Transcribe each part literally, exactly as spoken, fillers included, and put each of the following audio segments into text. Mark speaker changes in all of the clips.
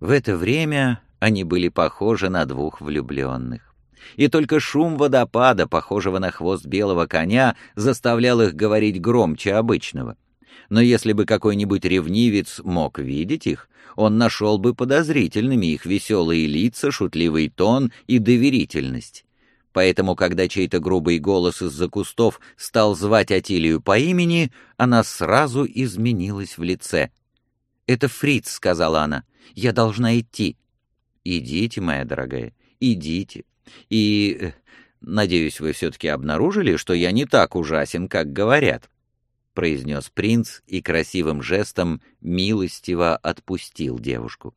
Speaker 1: В это время они были похожи на двух влюбленных. И только шум водопада, похожего на хвост белого коня, заставлял их говорить громче обычного. Но если бы какой-нибудь ревнивец мог видеть их, он нашел бы подозрительными их веселые лица, шутливый тон и доверительность. Поэтому, когда чей-то грубый голос из-за кустов стал звать Атилию по имени, она сразу изменилась в лице. «Это Фриц», — сказала она, — «я должна идти». «Идите, моя дорогая, идите. И, надеюсь, вы все-таки обнаружили, что я не так ужасен, как говорят», — произнес принц и красивым жестом милостиво отпустил девушку.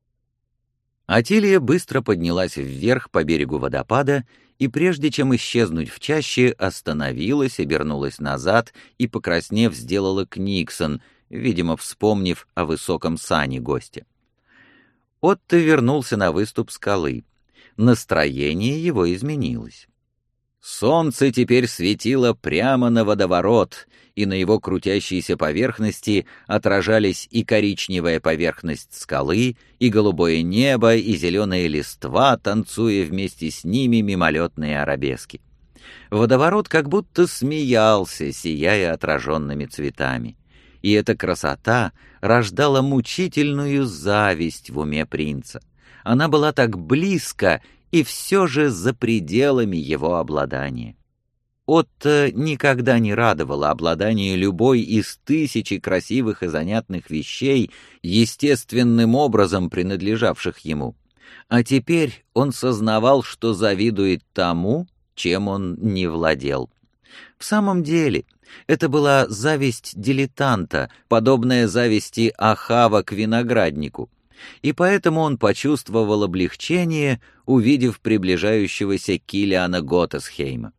Speaker 1: Атилия быстро поднялась вверх по берегу водопада и, прежде чем исчезнуть в чаще, остановилась, обернулась назад и, покраснев, сделала книксон, видимо, вспомнив о высоком сане гостя. Отто вернулся на выступ скалы. Настроение его изменилось. Солнце теперь светило прямо на водоворот, и на его крутящейся поверхности отражались и коричневая поверхность скалы, и голубое небо, и зеленая листва, танцуя вместе с ними мимолетные арабески. Водоворот как будто смеялся, сияя отраженными цветами. И эта красота рождала мучительную зависть в уме принца. Она была так близко и все же за пределами его обладания. Отто никогда не радовало обладание любой из тысячи красивых и занятных вещей, естественным образом принадлежавших ему. А теперь он сознавал, что завидует тому, чем он не владел. В самом деле, это была зависть дилетанта, подобная зависти Ахава к винограднику, и поэтому он почувствовал облегчение, увидев приближающегося Килиана Готесхейма.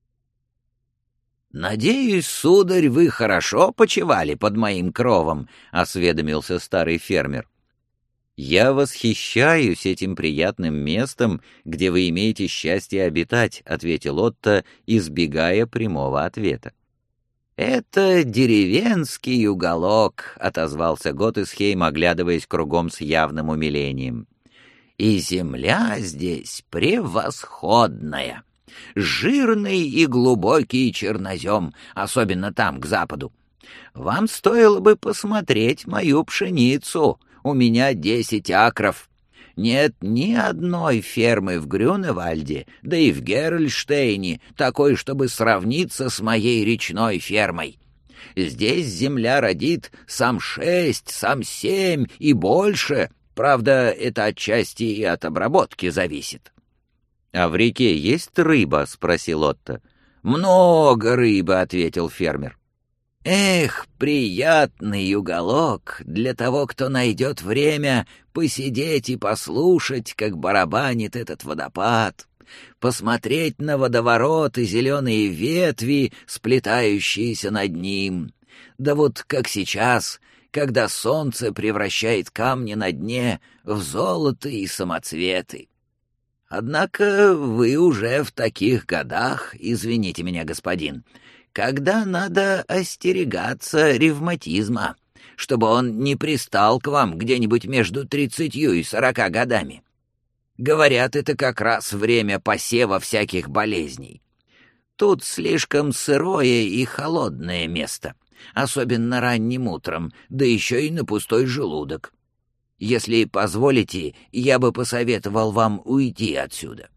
Speaker 1: «Надеюсь, сударь, вы хорошо почивали под моим кровом», — осведомился старый фермер. «Я восхищаюсь этим приятным местом, где вы имеете счастье обитать», — ответил Отто, избегая прямого ответа. «Это деревенский уголок», — отозвался Готесхейм, оглядываясь кругом с явным умилением. «И земля здесь превосходная. Жирный и глубокий чернозем, особенно там, к западу. Вам стоило бы посмотреть мою пшеницу. У меня десять акров. Нет ни одной фермы в Грюневальде, да и в Герольштейне, такой, чтобы сравниться с моей речной фермой. Здесь земля родит сам шесть, сам семь и больше. Правда, это отчасти и от обработки зависит». «А в реке есть рыба?» — спросил Отто. «Много рыбы», — ответил фермер. «Эх, приятный уголок для того, кто найдет время посидеть и послушать, как барабанит этот водопад, посмотреть на водоворот и зеленые ветви, сплетающиеся над ним. Да вот как сейчас, когда солнце превращает камни на дне в золото и самоцветы. Однако вы уже в таких годах, извините меня, господин, когда надо остерегаться ревматизма, чтобы он не пристал к вам где-нибудь между тридцатью и сорока годами. Говорят, это как раз время посева всяких болезней. Тут слишком сырое и холодное место, особенно ранним утром, да еще и на пустой желудок. Если позволите, я бы посоветовал вам уйти отсюда».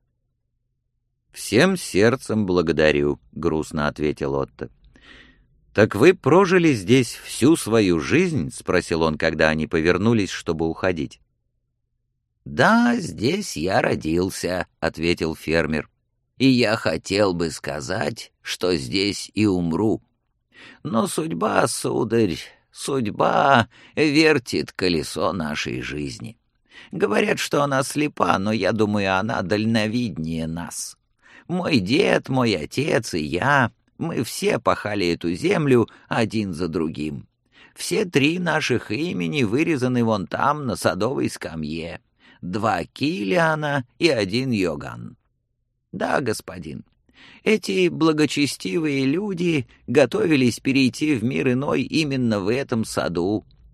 Speaker 1: «Всем сердцем благодарю», — грустно ответил Отто. «Так вы прожили здесь всю свою жизнь?» — спросил он, когда они повернулись, чтобы уходить. «Да, здесь я родился», — ответил фермер. «И я хотел бы сказать, что здесь и умру. Но судьба, сударь, судьба вертит колесо нашей жизни. Говорят, что она слепа, но я думаю, она дальновиднее нас. Мой дед, мой отец и я, мы все пахали эту землю один за другим. Все три наших имени вырезаны вон там, на садовой скамье. Два Килиана и один Йоган. Да, господин, эти благочестивые люди готовились перейти в мир иной именно в этом саду.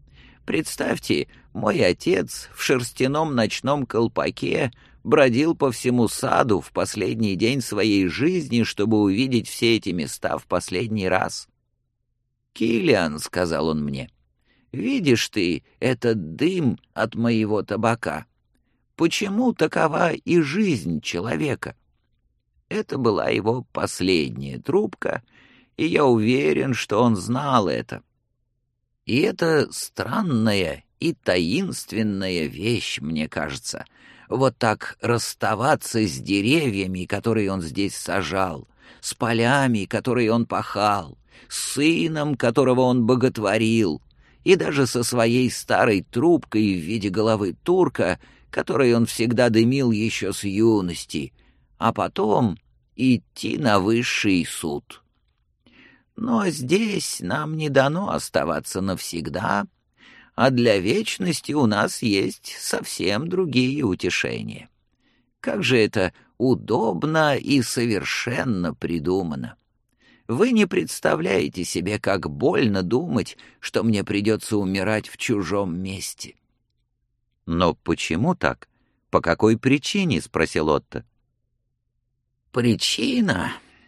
Speaker 1: Представьте, мой отец в шерстяном ночном колпаке бродил по всему саду в последний день своей жизни, чтобы увидеть все эти места в последний раз. «Киллиан», — сказал он мне, — «видишь ты этот дым от моего табака? Почему такова и жизнь человека?» Это была его последняя трубка, и я уверен, что он знал это. И это странная и таинственная вещь, мне кажется, вот так расставаться с деревьями, которые он здесь сажал, с полями, которые он пахал, с сыном, которого он боготворил, и даже со своей старой трубкой в виде головы турка, которой он всегда дымил еще с юности, а потом идти на высший суд. Но здесь нам не дано оставаться навсегда, а для вечности у нас есть совсем другие утешения. Как же это удобно и совершенно придумано! Вы не представляете себе, как больно думать, что мне придется умирать в чужом месте. — Но почему так? По какой причине? — спросил Отто. — Причина?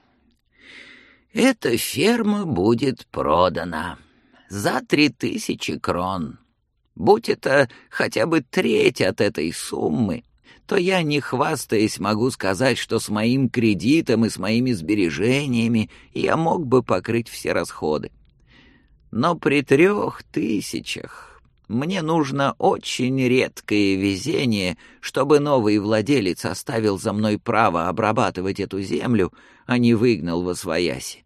Speaker 1: Эта ферма будет продана за три тысячи крон. Будь это хотя бы треть от этой суммы, то я, не хвастаясь, могу сказать, что с моим кредитом и с моими сбережениями я мог бы покрыть все расходы. Но при трех тысячах мне нужно очень редкое везение, чтобы новый владелец оставил за мной право обрабатывать эту землю, а не выгнал восвояси.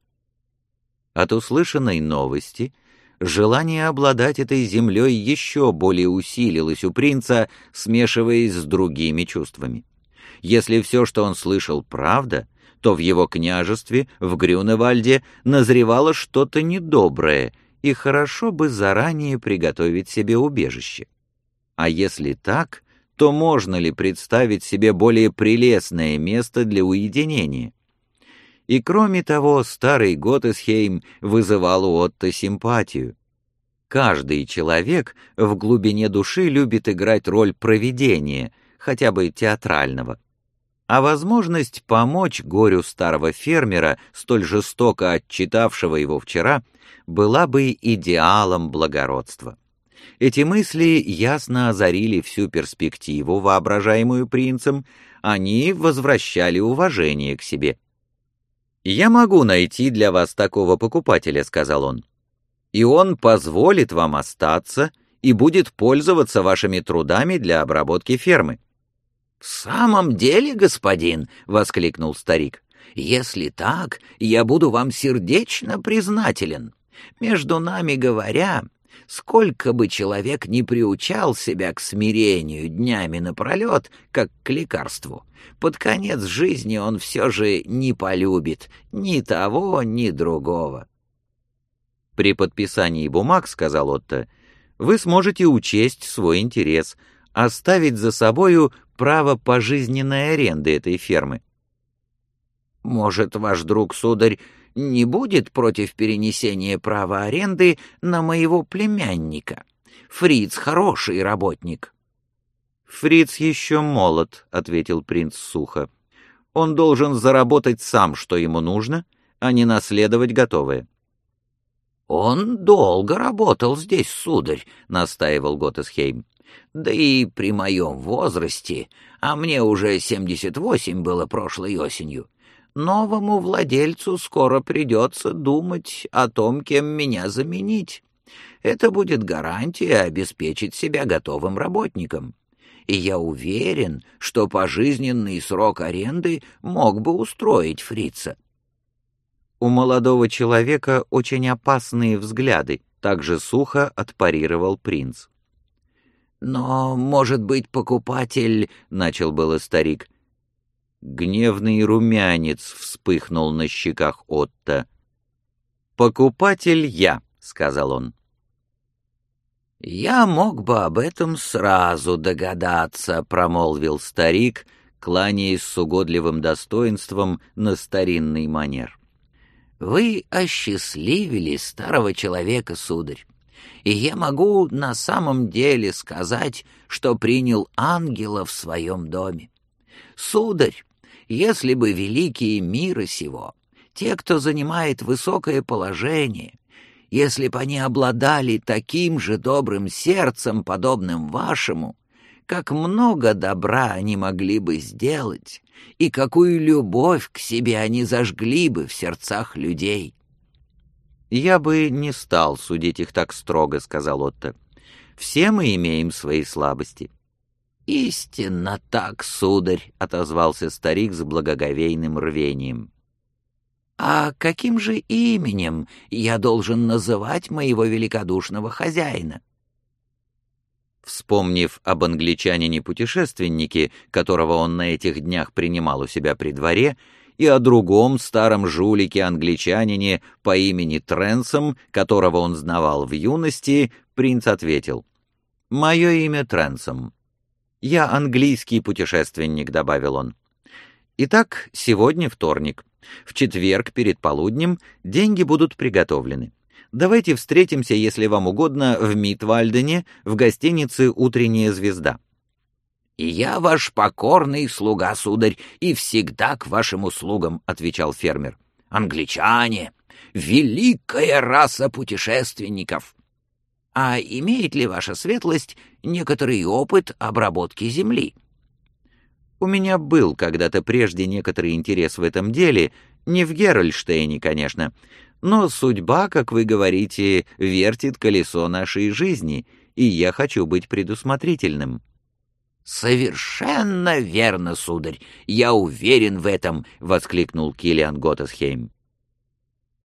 Speaker 1: От услышанной новости желание обладать этой землей еще более усилилось у принца, смешиваясь с другими чувствами. Если все, что он слышал, правда, то в его княжестве, в Грюневальде, назревало что-то недоброе, и хорошо бы заранее приготовить себе убежище. А если так, то можно ли представить себе более прелестное место для уединения? И кроме того, старый Готесхейм вызывал у Отто симпатию. Каждый человек в глубине души любит играть роль провидения, хотя бы театрального. А возможность помочь горю старого фермера, столь жестоко отчитавшего его вчера, была бы идеалом благородства. Эти мысли ясно озарили всю перспективу, воображаемую принцем, они возвращали уважение к себе. «Я могу найти для вас такого покупателя», — сказал он, «и он позволит вам остаться и будет пользоваться вашими трудами для обработки фермы». «В самом деле, господин», — воскликнул старик, «если так, я буду вам сердечно признателен. Между нами говоря, сколько бы человек ни приучал себя к смирению днями напролет, как к лекарству, под конец жизни он все же не полюбит ни того, ни другого». «При подписании бумаг, — сказал Отто, — вы сможете учесть свой интерес, оставить за собою право пожизненной аренды этой фермы». «Может, ваш друг, сударь, не будет против перенесения права аренды на моего племянника? Фриц хороший работник». «Фриц еще молод», — ответил принц сухо. «Он должен заработать сам, что ему нужно, а не наследовать готовое». «Он долго работал здесь, сударь», — настаивал Готесхейм. «Да и при моем возрасте, а мне уже семьдесят восемь было прошлой осенью, новому владельцу скоро придется думать о том, кем меня заменить. Это будет гарантия обеспечить себя готовым работником. И я уверен, что пожизненный срок аренды мог бы устроить фрица». «У молодого человека очень опасные взгляды», — также сухо отпарировал принц. «Но, может быть, покупатель...» — начал было старик. Гневный румянец вспыхнул на щеках Отто. «Покупатель я», — сказал он. «Я мог бы об этом сразу догадаться», — промолвил старик, кланяясь с угодливым достоинством на старинный манер. «Вы осчастливили старого человека, сударь.
Speaker 2: и я могу на самом деле сказать, что принял ангела в своем доме. Сударь, если бы великие мира сего, те, кто занимает высокое положение, если бы они обладали таким же добрым сердцем, подобным вашему, как много добра они могли бы сделать, и какую любовь к себе они зажгли бы в сердцах людей.
Speaker 1: «Я бы не стал судить их так строго», — сказал Отто. «Все мы имеем свои слабости».
Speaker 2: «Истинно так, сударь», — отозвался старик с благоговейным рвением. «А каким же именем я должен называть моего великодушного хозяина?»
Speaker 1: Вспомнив об англичанине-путешественнике, которого он на этих днях принимал у себя при дворе, и о другом старом жулике-англичанине по имени Тренсом, которого он знавал в юности, принц ответил: «Мое имя Тренсом. Я английский путешественник», — добавил он. «Итак, сегодня вторник. В четверг перед полуднем деньги будут приготовлены. Давайте встретимся, если вам угодно, в Митвальдене, в гостинице «Утренняя звезда».
Speaker 2: «И я ваш покорный слуга, сударь, и всегда к вашим услугам», — отвечал фермер. «Англичане — великая раса путешественников. А имеет ли ваша светлость некоторый опыт обработки земли?»
Speaker 1: «У меня был когда-то прежде некоторый интерес в этом деле, не в Герольдштейне, конечно, но судьба, как вы говорите, вертит колесо нашей жизни, и я хочу быть предусмотрительным».
Speaker 2: «Совершенно верно, сударь, я уверен в этом», — воскликнул Киллиан Готтесхейм.